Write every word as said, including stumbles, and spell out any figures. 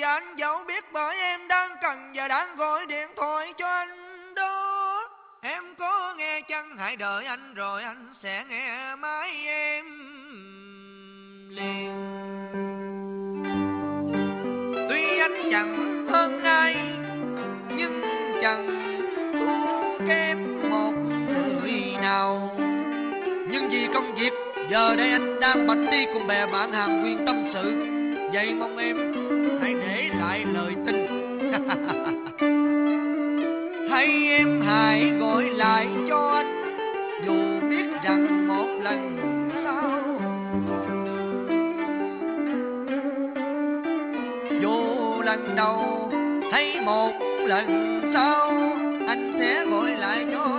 và anh dẫu biết bởi em đang cần và đang gọi điện thoại cho anh đó. Em có nghe chăng? Hãy đợi anh rồi anh sẽ nghe máy em liền. Tuy anh chẳng hơn ai nhưng chẳng thua kém một người nào. Nhưng vì công việc giờ đây anh đang bạch đi cùng bè bạn hàng quyền tâm sự. Vậy mong em hãy để lại lời tin. Hay em hãy gọi lại cho anh, dù biết rằng một lần sau, dù lần đầu hay một lần sau, anh sẽ gọi lại cho